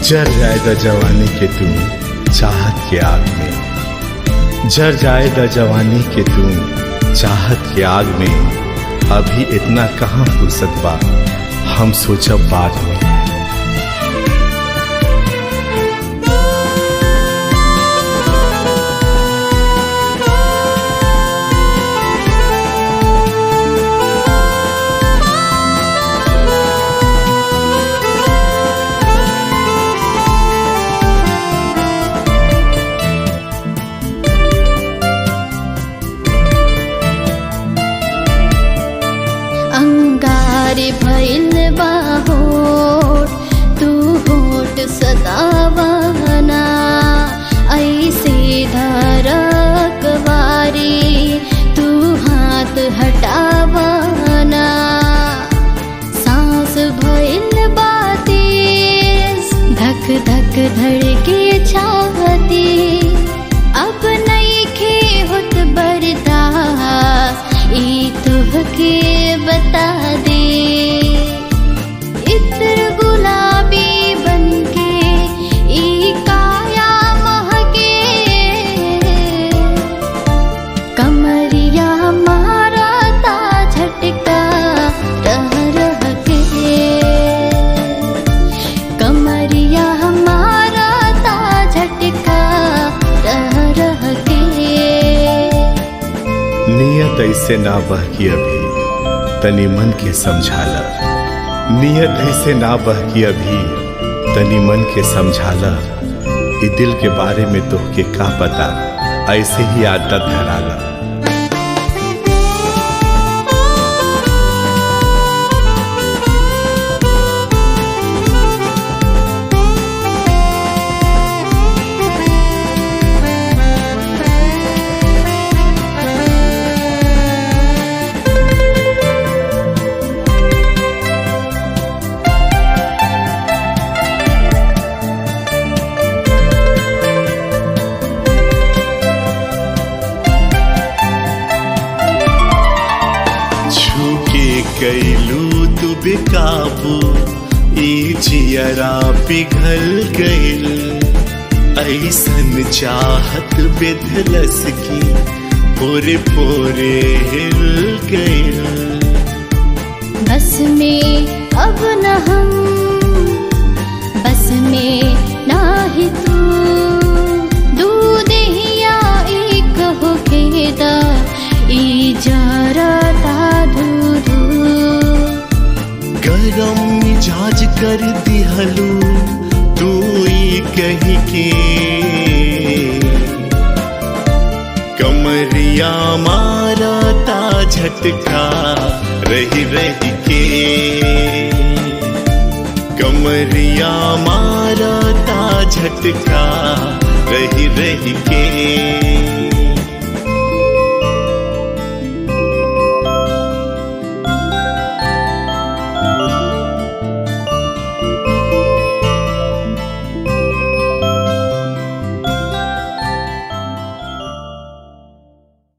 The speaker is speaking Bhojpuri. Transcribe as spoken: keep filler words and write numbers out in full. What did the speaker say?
जर जाएगा जवानी के तुम चाहत के आग में, जर जाएगा जवानी के तुम चाहत के आग में। अभी इतना कहाँ फुर्सत बा, हम सोचब बाद में। अंगारे भइल बा होठ, तू होठ सदावना, ऐसे धरक वारी तू हाथ हटावना। सांस भइल बा तेज, धक धक धड़के छाती, अब नइखे होत बर्दाश्त, ई तुहके बता दे। इत्र गुलाबी बनके ई काया महके, कमरिया मारता झटका रह रह के, कमरिया मारता झटका रह रह के। नियत ऐसे ना बहकी अभी, तनी मन के समझाला। नियत ऐसे ना बहकी अभी, तनी मन के समझाला। ई दिल के बारे में तोहके का पता, ऐसे ही आदत धराला। कैलू तू बेकाबू, ई जियरा पिघल गइल, ऐसन चाहत बेधलस की पोरे पोरे हिल गइल। बस में अब न हम, बस में ना ही तू, दूध हिया एक होके दा, ई जरता दूध। गरम मिजाज कर दिहलू तू ई कही के, कमरिया मारता झटका रही रही के, कमरिया मारता झटका रही रही के।